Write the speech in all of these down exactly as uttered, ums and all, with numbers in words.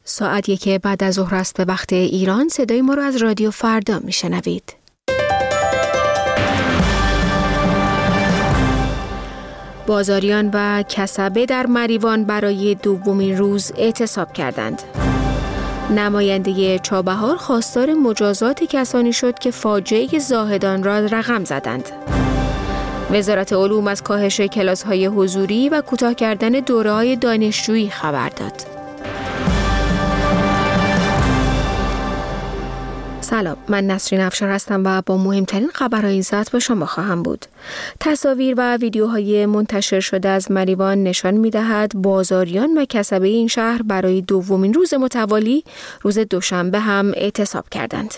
ساعت یک بعد از ظهر است به وقت ایران. صدای ما رو از رادیو فردا میشنوید. بازاریان و کسبه در مریوان برای دومین روز اعتصاب کردند. نماینده چابهار خواستار مجازات کسانی شد که فاجعه زاهدان را رقم زدند. وزارت علوم از کاهش کلاس‌های حضوری و کوتاه کردن دوره‌های دانشجویی خبر داد. سلام، من نسرین افشار هستم و با مهمترین خبرهای این ساعت با شما خواهم بود. تصاویر و ویدیوهای منتشر شده از مریوان نشان می‌دهد بازاریان و کسبه این شهر برای دومین روز متوالی روز دوشنبه هم اعتصاب کردند.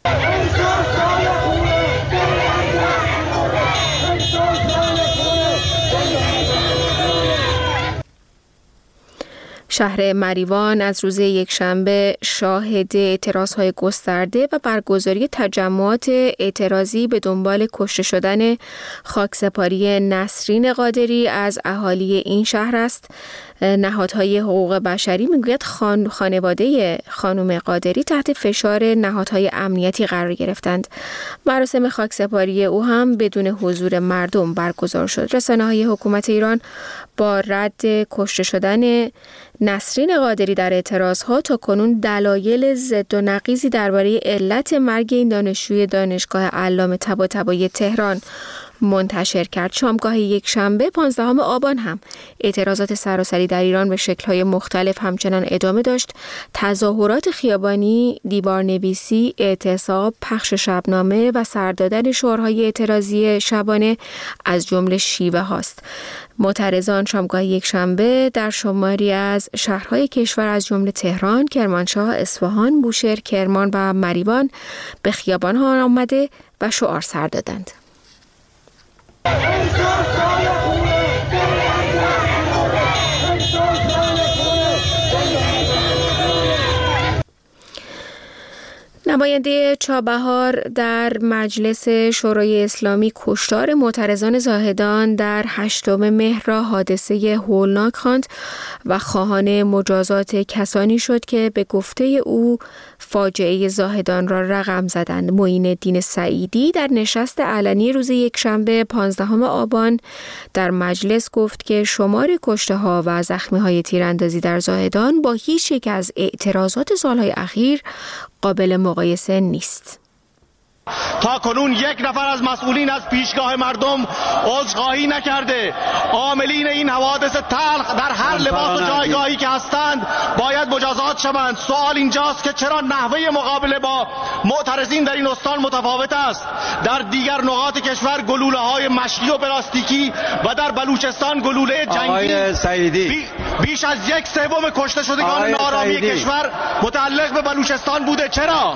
شهر مریوان از روز یکشنبه شاهد اعتراضهای گسترده و برگزاری تجمعات اعتراضی به دنبال کشته شدن خاکسپاری نسرین قادری از اهالی این شهر است. نهادهای حقوق بشری میگوید خان... خانواده خانم قادری تحت فشار نهادهای امنیتی قرار گرفتند. مراسم خاکسپاری او هم بدون حضور مردم برگزار شد. رسانه‌های حکومت ایران با رد کشته شدن نسرین قادری در اعتراضها تا کنون دلایل ضد و نقیضی درباره علت مرگ این دانشجوی دانشگاه علامه طباطبایی تهران منتشر کرد. شامگاه یک شنبه پانزدهم آبان هم اعتراضات سراسری در ایران به شکل‌های مختلف همچنان ادامه داشت. تظاهرات خیابانی، دیوارنویسی، اعتصاب، پخش شبنامه و سر دادن شعارهای اعتراضی شبانه از جمله شیوه هاست. معترضان شامگاه یک شنبه در شماری از شهرهای کشور از جمله تهران، کرمانشاه، اصفهان، بوشهر، کرمان و مریوان به خیابان‌ها آمده و شعار سر دادند. نماینده چابهار در مجلس شورای اسلامی کشتار معترضان زاهدان در هشتم مهر را حادثه هولناک خواند و خواهان مجازات کسانی شد که به گفته او فاجعه زاهدان را رقم زدند. معین الدین سعیدی در نشست علنی روز یکشنبه پانزدهم آبان در مجلس گفت که شمار کشته ها و زخمی های تیراندازی در زاهدان با هیچ یک از اعتراضات سالهای اخیر قابل مقایسه نیست. تا کنون یک نفر از مسئولین از پیشگاه مردم عذرخواهی نکرده. عاملین این حوادث تلخ در هر لباس و جایگاهی که هستند باید مجازات شوند. سوال اینجاست که چرا نحوه مقابله با معترضین در این استان متفاوت است؟ در دیگر نقاط کشور گلوله های مشکی و پلاستیکی و در بلوچستان گلوله جنگی بی بیش از یک سوم کشته شدگان نارامی کشور متعلق به بلوچستان بوده. چرا؟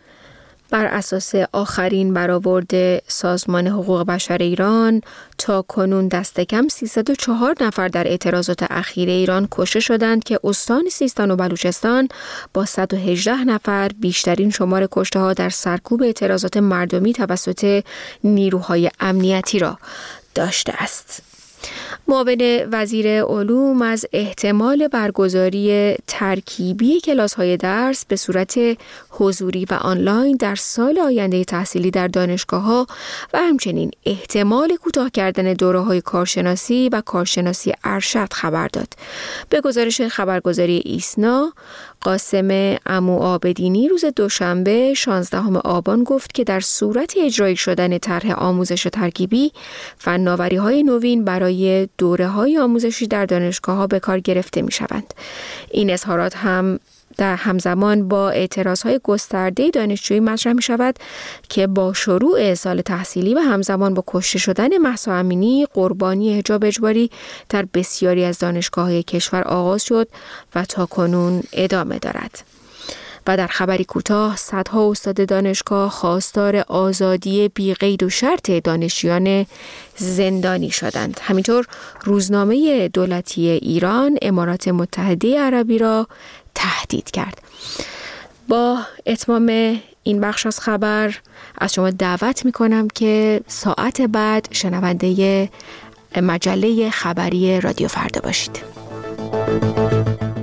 بر اساس آخرین برآورد سازمان حقوق بشر ایران تا کنون دست کم سیصد و چهار نفر در اعتراضات اخیر ایران کشته شدند که استان سیستان و بلوچستان با صد و هجده نفر بیشترین شمار کشته ها در سرکوب اعتراضات مردمی توسط نیروهای امنیتی را داشته است. معاون وزیر علوم از احتمال برگزاری ترکیبی کلاس‌های درس به صورت حضوری و آنلاین در سال آینده تحصیلی در دانشگاه‌ها و همچنین احتمال کوتاه کردن دوره‌های کارشناسی و کارشناسی ارشد خبر داد. به گزارش خبرگزاری ایسنا، قاسم عمو عابدینی روز دوشنبه شانزدهم آبان گفت که در صورت اجرایی شدن طرح آموزش ترکیبی، فناوری‌های نوین برای دوره‌های آموزشی در دانشگاه‌ها به کار گرفته می‌شوند. این اظهارات هم در همزمان با اعتراضهای گسترده دانشجویی مطرح می‌شود که با شروع سال تحصیلی و همزمان با کشته شدن مهسا امینی قربانی حجاب اجباری در بسیاری از دانشگاه‌های کشور آغاز شد و تاکنون ادامه دارد. و در خبری کوتاه، صدها استاد دانشگاه خواستار آزادی بی قید و شرط دانشجویان زندانی شدند. همینطور روزنامه دولتی ایران امارات متحده عربی را تهدید کرد. با اتمام این بخش از خبر از شما دعوت میکنم که ساعت بعد شنونده مجله خبری رادیو فردا باشید.